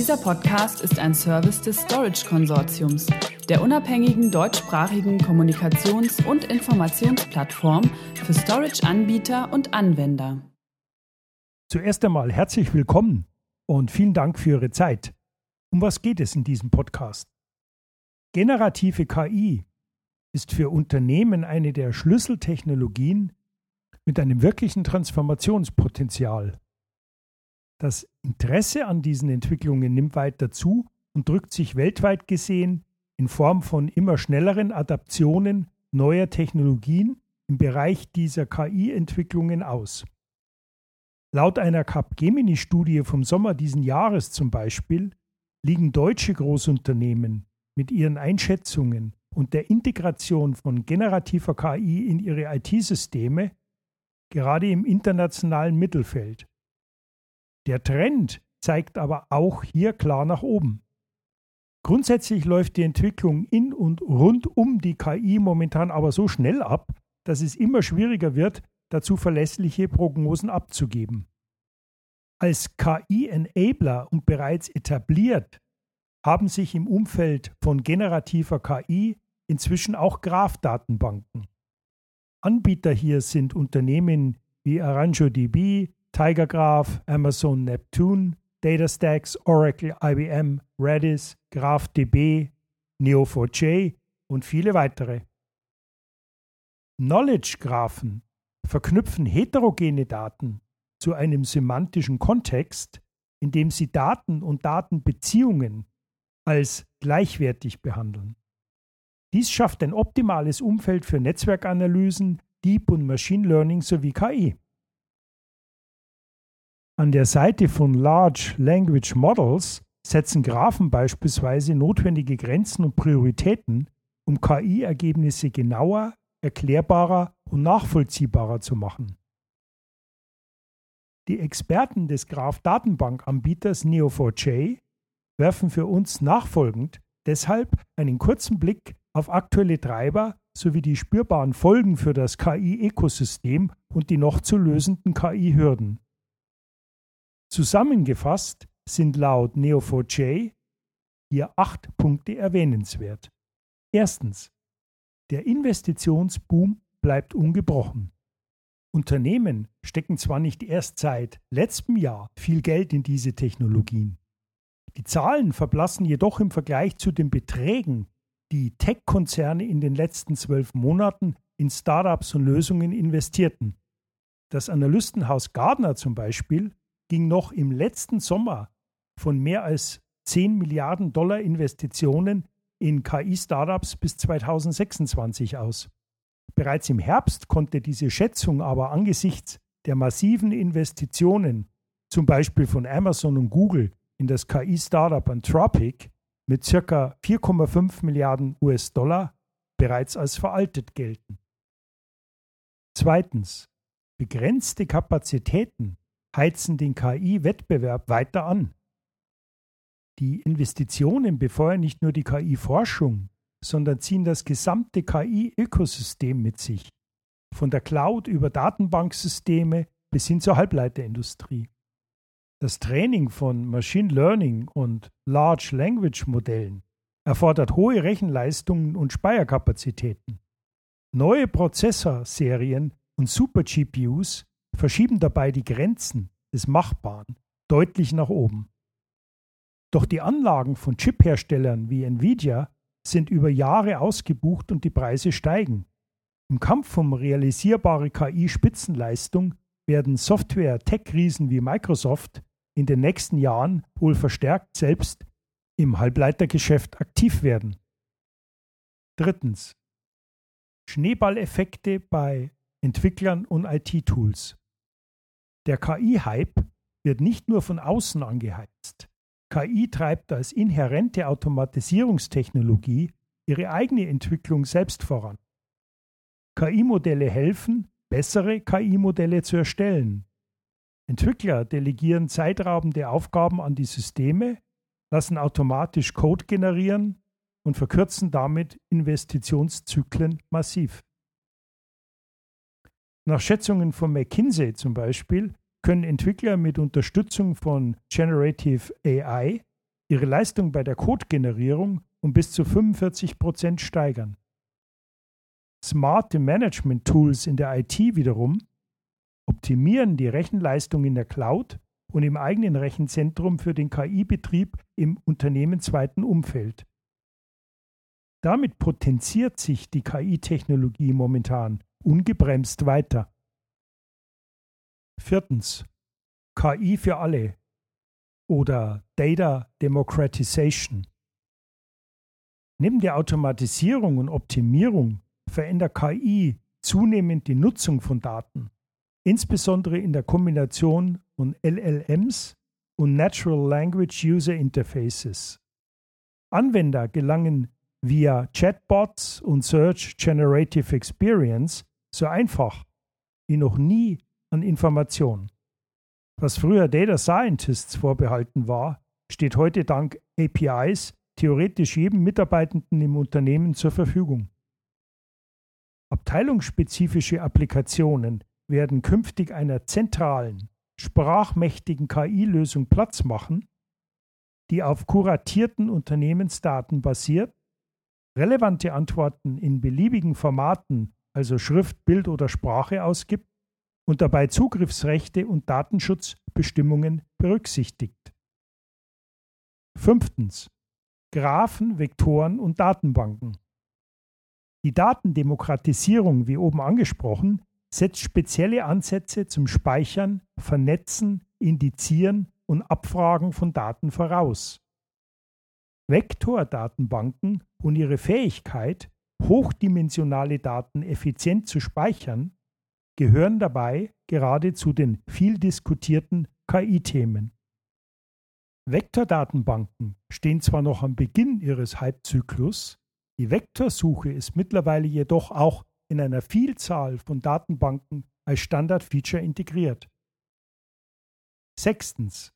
Dieser Podcast ist ein Service des Storage Konsortiums, der unabhängigen deutschsprachigen Kommunikations- und Informationsplattform für Storage-Anbieter und Anwender. Zuerst einmal herzlich willkommen und vielen Dank für Ihre Zeit. Um was geht es in diesem Podcast? Generative KI ist für Unternehmen eine der Schlüsseltechnologien mit einem wirklichen Transformationspotenzial. Das Interesse an diesen Entwicklungen nimmt weiter zu und drückt sich weltweit gesehen in Form von immer schnelleren Adaptionen neuer Technologien im Bereich dieser KI-Entwicklungen aus. Laut einer Capgemini-Studie vom Sommer diesen Jahres zum Beispiel liegen deutsche Großunternehmen mit ihren Einschätzungen und der Integration von generativer KI in ihre IT-Systeme gerade im internationalen Mittelfeld. Der Trend zeigt aber auch hier klar nach oben. Grundsätzlich läuft die Entwicklung in und rund um die KI momentan aber so schnell ab, dass es immer schwieriger wird, dazu verlässliche Prognosen abzugeben. Als KI-Enabler und bereits etabliert haben sich im Umfeld von generativer KI inzwischen auch Graph-Datenbanken. Anbieter hier sind Unternehmen wie AranjoDB, TigerGraph, Amazon Neptune, DataStax, Oracle, IBM, Redis, GraphDB, Neo4j und viele weitere. Knowledge-Graphen verknüpfen heterogene Daten zu einem semantischen Kontext, in dem sie Daten und Datenbeziehungen als gleichwertig behandeln. Dies schafft ein optimales Umfeld für Netzwerkanalysen, Deep und Machine Learning sowie KI. An der Seite von Large Language Models setzen Graphen beispielsweise notwendige Grenzen und Prioritäten, um KI-Ergebnisse genauer, erklärbarer und nachvollziehbarer zu machen. Die Experten des Graph-Datenbank-Anbieters Neo4j werfen für uns nachfolgend deshalb einen kurzen Blick auf aktuelle Treiber sowie die spürbaren Folgen für das KI-Ökosystem und die noch zu lösenden KI-Hürden. Zusammengefasst sind laut Neo4j hier 8 Punkte erwähnenswert. Erstens: Der Investitionsboom bleibt ungebrochen. Unternehmen stecken zwar nicht erst seit letztem Jahr viel Geld in diese Technologien. Die Zahlen verblassen jedoch im Vergleich zu den Beträgen, die Tech-Konzerne in den letzten 12 Monaten in Startups und Lösungen investierten. Das Analystenhaus Gartner zum Beispiel ging noch im letzten Sommer von mehr als 10 Milliarden Dollar Investitionen in KI-Startups bis 2026 aus. Bereits im Herbst konnte diese Schätzung aber angesichts der massiven Investitionen, zum Beispiel von Amazon und Google, in das KI-Startup Anthropic mit ca. 4,5 Milliarden US-Dollar bereits als veraltet gelten. Zweitens: Begrenzte Kapazitäten heizen den KI-Wettbewerb weiter an. Die Investitionen befeuern nicht nur die KI-Forschung, sondern ziehen das gesamte KI-Ökosystem mit sich, von der Cloud über Datenbanksysteme bis hin zur Halbleiterindustrie. Das Training von Machine Learning und Large Language Modellen erfordert hohe Rechenleistungen und Speicherkapazitäten. Neue Prozessorserien und Super-GPUs verschieben dabei die Grenzen des Machbaren deutlich nach oben. Doch die Anlagen von Chip-Herstellern wie Nvidia sind über Jahre ausgebucht und die Preise steigen. Im Kampf um realisierbare KI-Spitzenleistung werden Software-Tech-Riesen wie Microsoft in den nächsten Jahren wohl verstärkt selbst im Halbleitergeschäft aktiv werden. Drittens: Schneeballeffekte bei Entwicklern und IT-Tools. Der KI-Hype wird nicht nur von außen angeheizt. KI treibt als inhärente Automatisierungstechnologie ihre eigene Entwicklung selbst voran. KI-Modelle helfen, bessere KI-Modelle zu erstellen. Entwickler delegieren zeitraubende Aufgaben an die Systeme, lassen automatisch Code generieren und verkürzen damit Investitionszyklen massiv. Nach Schätzungen von McKinsey zum Beispiel können Entwickler mit Unterstützung von Generative AI ihre Leistung bei der Codegenerierung um bis zu 45% steigern. Smarte Management-Tools in der IT wiederum optimieren die Rechenleistung in der Cloud und im eigenen Rechenzentrum für den KI-Betrieb im unternehmensweiten Umfeld. Damit potenziert sich die KI-Technologie momentan ungebremst weiter. 4. KI für alle oder Data Democratization. Neben der Automatisierung und Optimierung verändert KI zunehmend die Nutzung von Daten, insbesondere in der Kombination von LLMs und Natural Language User Interfaces. Anwender gelangen via Chatbots und Search Generative Experience so einfach wie noch nie an Informationen. Was früher Data Scientists vorbehalten war, steht heute dank APIs theoretisch jedem Mitarbeitenden im Unternehmen zur Verfügung. Abteilungsspezifische Applikationen werden künftig einer zentralen, sprachmächtigen KI-Lösung Platz machen, die auf kuratierten Unternehmensdaten basiert, relevante Antworten in beliebigen Formaten, also Schrift, Bild oder Sprache, ausgibt und dabei Zugriffsrechte und Datenschutzbestimmungen berücksichtigt. 5. Graphen, Vektoren und Datenbanken. Die Datendemokratisierung, wie oben angesprochen, setzt spezielle Ansätze zum Speichern, Vernetzen, Indizieren und Abfragen von Daten voraus. Vektordatenbanken und ihre Fähigkeit, hochdimensionale Daten effizient zu speichern, gehören dabei gerade zu den viel diskutierten KI-Themen. Vektordatenbanken stehen zwar noch am Beginn ihres Hypezyklus, die Vektorsuche ist mittlerweile jedoch auch in einer Vielzahl von Datenbanken als Standardfeature integriert. 6.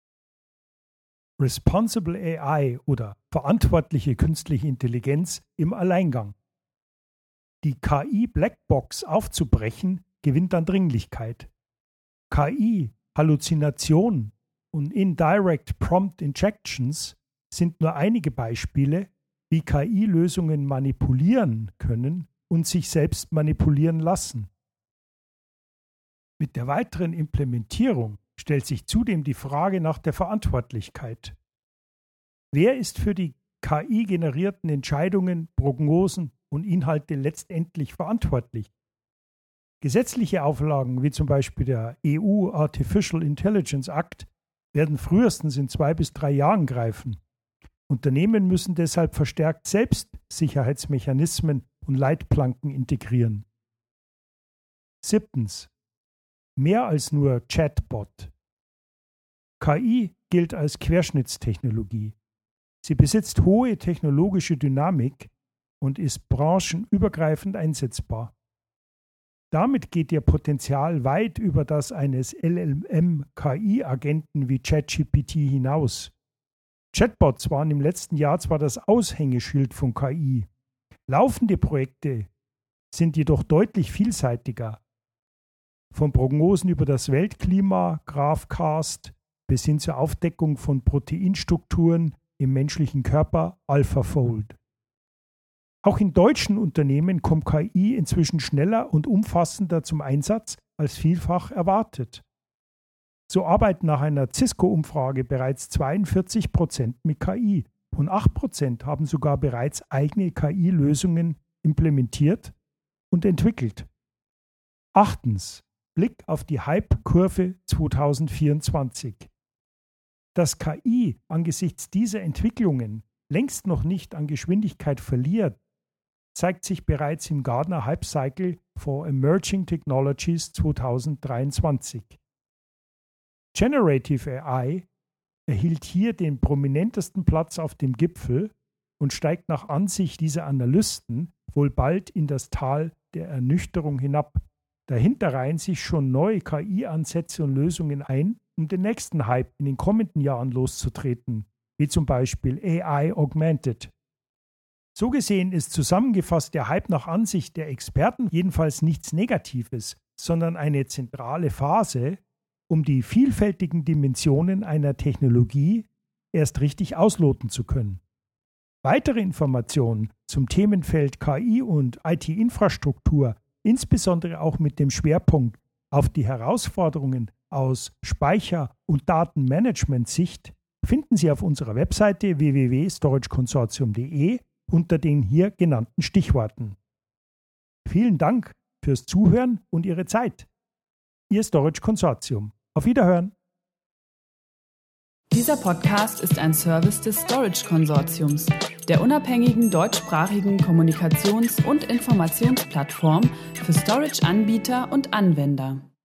Responsible AI oder verantwortliche künstliche Intelligenz im Alleingang. Die KI-Blackbox aufzubrechen, gewinnt an Dringlichkeit. KI, Halluzinationen und Indirect Prompt Injections sind nur einige Beispiele, wie KI-Lösungen manipulieren können und sich selbst manipulieren lassen. Mit der weiteren Implementierung stellt sich zudem die Frage nach der Verantwortlichkeit. Wer ist für die KI-generierten Entscheidungen, Prognosen und Inhalte letztendlich verantwortlich? Gesetzliche Auflagen wie zum Beispiel der EU Artificial Intelligence Act werden frühestens in 2 bis 3 Jahren greifen. Unternehmen müssen deshalb verstärkt selbst Sicherheitsmechanismen und Leitplanken integrieren. 7. Mehr als nur Chatbot. KI gilt als Querschnittstechnologie. Sie besitzt hohe technologische Dynamik und ist branchenübergreifend einsetzbar. Damit geht ihr Potenzial weit über das eines LLM-KI-Agenten wie ChatGPT hinaus. Chatbots waren im letzten Jahr zwar das Aushängeschild von KI. Laufende Projekte sind jedoch deutlich vielseitiger. Von Prognosen über das Weltklima, GraphCast, bis hin zur Aufdeckung von Proteinstrukturen im menschlichen Körper, AlphaFold. Auch in deutschen Unternehmen kommt KI inzwischen schneller und umfassender zum Einsatz als vielfach erwartet. So arbeiten nach einer Cisco-Umfrage bereits 42% mit KI und 8% haben sogar bereits eigene KI-Lösungen implementiert und entwickelt. 8. Blick auf die Hype-Kurve 2024. Dass KI angesichts dieser Entwicklungen längst noch nicht an Geschwindigkeit verliert, zeigt sich bereits im Gartner Hype Cycle for Emerging Technologies 2023. Generative AI erhielt hier den prominentesten Platz auf dem Gipfel und steigt nach Ansicht dieser Analysten wohl bald in das Tal der Ernüchterung hinab. Dahinter reihen sich schon neue KI-Ansätze und Lösungen ein, um den nächsten Hype in den kommenden Jahren loszutreten, wie zum Beispiel AI Augmented. So gesehen ist zusammengefasst der Hype nach Ansicht der Experten jedenfalls nichts Negatives, sondern eine zentrale Phase, um die vielfältigen Dimensionen einer Technologie erst richtig ausloten zu können. Weitere Informationen zum Themenfeld KI und IT-Infrastruktur, insbesondere auch mit dem Schwerpunkt auf die Herausforderungen aus Speicher- und Datenmanagement-Sicht, finden Sie auf unserer Webseite www.storageconsortium.de unter den hier genannten Stichworten. Vielen Dank fürs Zuhören und Ihre Zeit. Ihr Storage Consortium. Auf Wiederhören. Dieser Podcast ist ein Service des Storage Konsortiums, der unabhängigen deutschsprachigen Kommunikations- und Informationsplattform für Storage-Anbieter und Anwender.